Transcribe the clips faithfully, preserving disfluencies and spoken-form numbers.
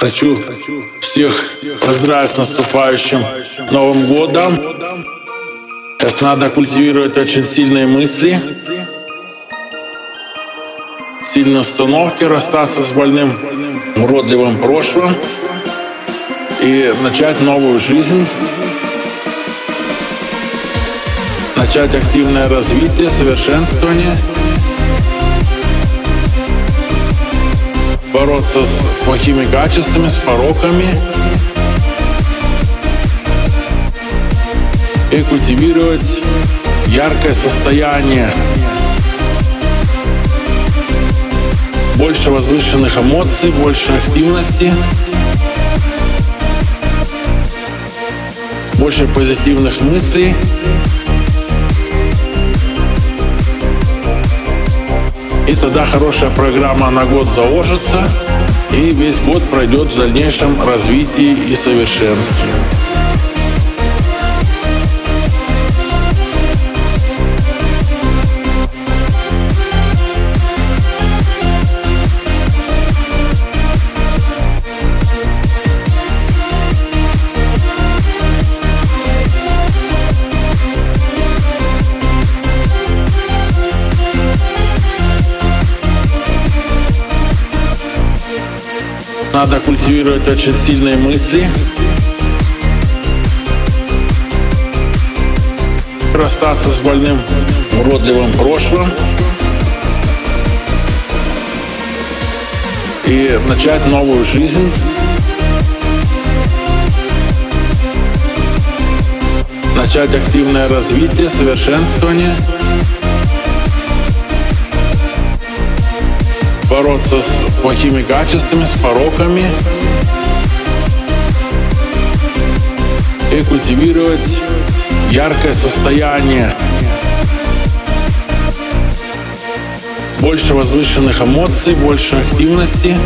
Хочу всех поздравить с наступающим Новым годом. Сейчас надо культивировать очень сильные мысли, сильные установки, расстаться с больным, уродливым прошлым и начать новую жизнь, начать активное развитие, совершенствование, бороться с плохими качествами, с пороками и культивировать яркое состояние, больше возвышенных эмоций, больше активности, больше позитивных мыслей. И тогда хорошая программа на год заложится, и весь год пройдет в дальнейшем развитии и совершенстве. Надо культивировать очень сильные мысли, расстаться с больным, уродливым прошлым и начать новую жизнь, начать активное развитие, совершенствование, бороться с плохими качествами, с пороками и культивировать яркое состояние, больше возвышенных эмоций, больше активности,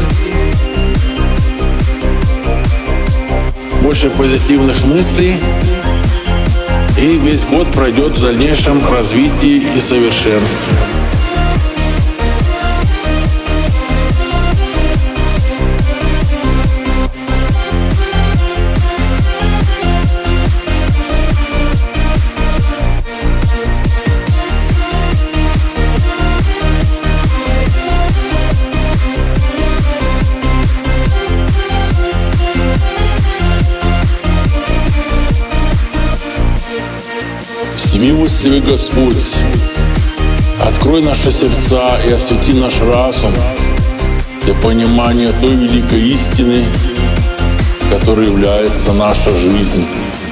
больше позитивных мыслей, и весь год пройдет в дальнейшем развитии и совершенстве. Милостивый Господь, открой наши сердца и освети наш разум для понимания той великой истины, которой является наша жизнь.